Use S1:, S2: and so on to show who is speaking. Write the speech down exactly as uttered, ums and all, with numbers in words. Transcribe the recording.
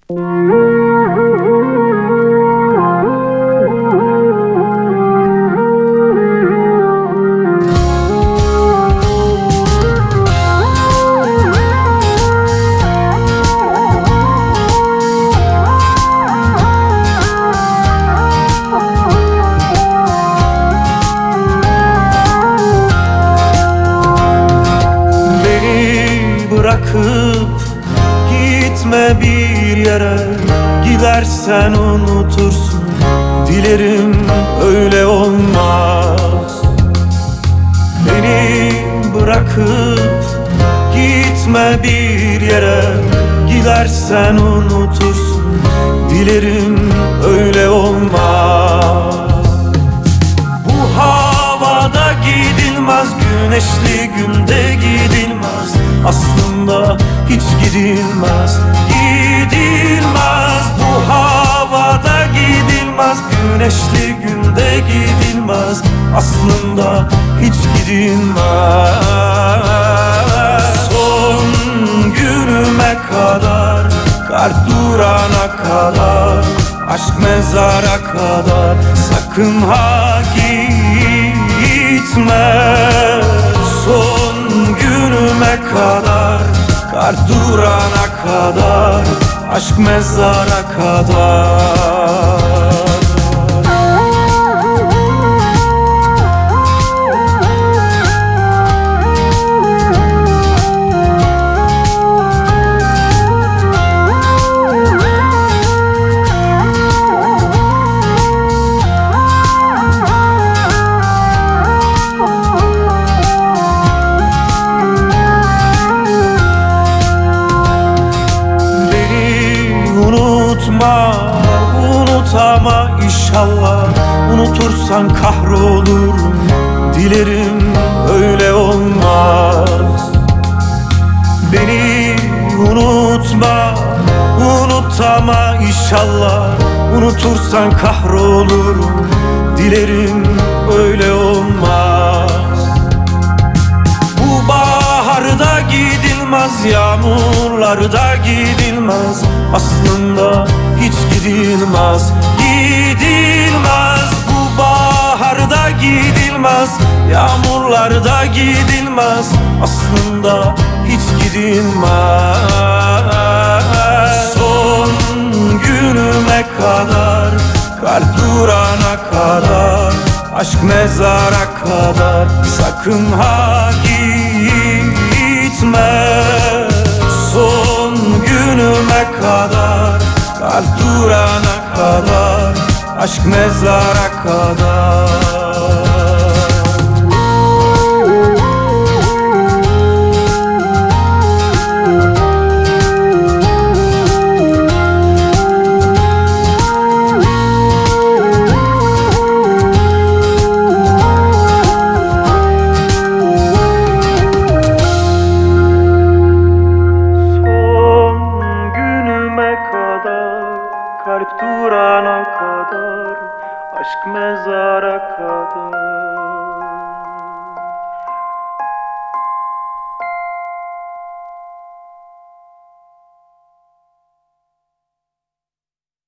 S1: Bırakıp gitme bir yere, gidersen unutursun. Dilerim öyle olmaz. Beni bırakıp gitme bir yere, gidersen unutursun. Dilerim öyle olmaz. Bu havada gidilmez, güneşli günde gidilmez. Aslında hiç gidilmez, gidilmez. Bu havada gidilmez, güneşli günde gidilmez. Aslında hiç gidilmez. Son günüme kadar, kalp durana kadar, aşk mezara kadar, sakın ha gitme. Son günüme kadar, kalp durana kadar, aşk mezara kadar. Unutma, unutama inşallah. Unutursan kahrolurum. Dilerim öyle olmaz. Beni unutma, unutama inşallah. Unutursan kahrolurum. Dilerim öyle olmaz. Bu baharda gidilmez, yağmurlarda gidilmez. Aslında hiç gidilmez, gidilmez. Bu baharda gidilmez, yağmurlarda gidilmez. Aslında hiç gidilmez. Son günüme kadar, kalp durana kadar, aşk mezara kadar, sakın ha gitme. Son günüme kadar, kalp durana kadar, aşk mezara kadar. Kalp durana kadar, aşk mezara kadar.